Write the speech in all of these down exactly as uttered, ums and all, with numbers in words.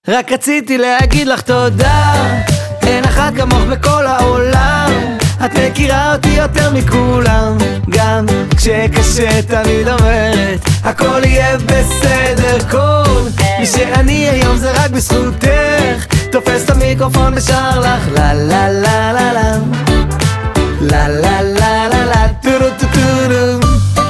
רק רציתי להגיד לך תודה, אין אחת כמוך בכל העולם. את מכירה אותי יותר מכולם, גם כשקשה תמיד אומרת הכל יהיה בסדר. כל מי שאני היום זה רק בזכותך, תופס את המיקרופון ושר לך לה לה לה לה לה לה לה לה לה לה טורו טורו.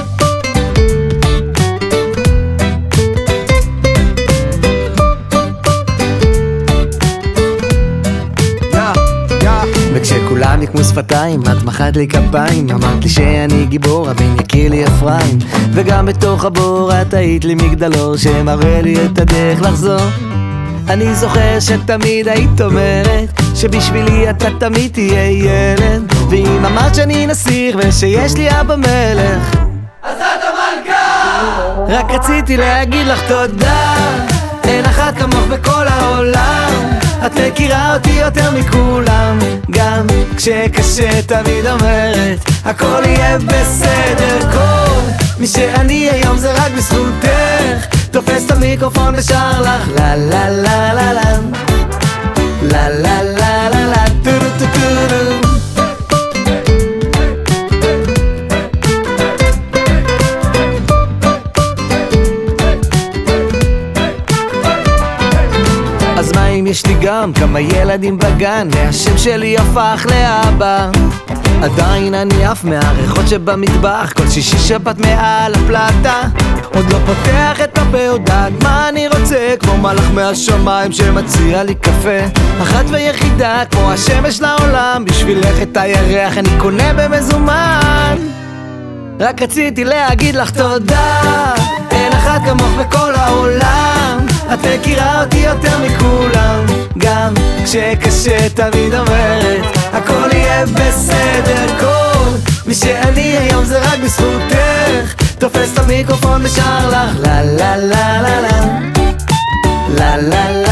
וכשכולם נקמו שפתיים, את מחאת לי כפיים, אמרת לי שאני גיבור, הבן יקיר לי אפרים. וגם בתוך הבור את היית לי מגדלור שמראה לי את הדרך לחזור. אני זוכר שתמיד היית אומרת שבשבילי אתה תמיד תהיה ילד, ואם אמרת שאני נסיך ושיש לי אבא מלך, אז אתה מלכה. רק רציתי להגיד לך תודה, אין אחת כמוך בכל העולם. את מכירה אותי יותר מכולם, גם כשקשה תמיד אומרת הכל יהיה בסדר. כל מי שאני היום זה רק בזכותך, תופס את המיקרופון ושר לך לה לה לה לה לה לה לה לה לה לה טורו טורו. אז מה אם יש לי גם כמה ילדים בגן והשם שלי הפך לאבא? עדיין אני עף מהריחות שבמטבח כל שישי שבת מעל הפלטה, עוד לא פותח את הפה עוד דג מה אני רוצה, כמו מלאך מהשמיים שמציע לי קפה. אחת ויחידה כמו השמש לעולם, בשבילך את הירח אני קונה במזומן. רק רציתי להגיד לך תודה, אין אחת כמוך בכל העולם. את מכירה אותי יותר מכולם, גם כשקשה תמיד אומרת הכל יהיה בסדר. כל מי שאני היום זה רק בזכותך, תופס את המיקרופון ושר לך לה לה לה לה לה לה לה לה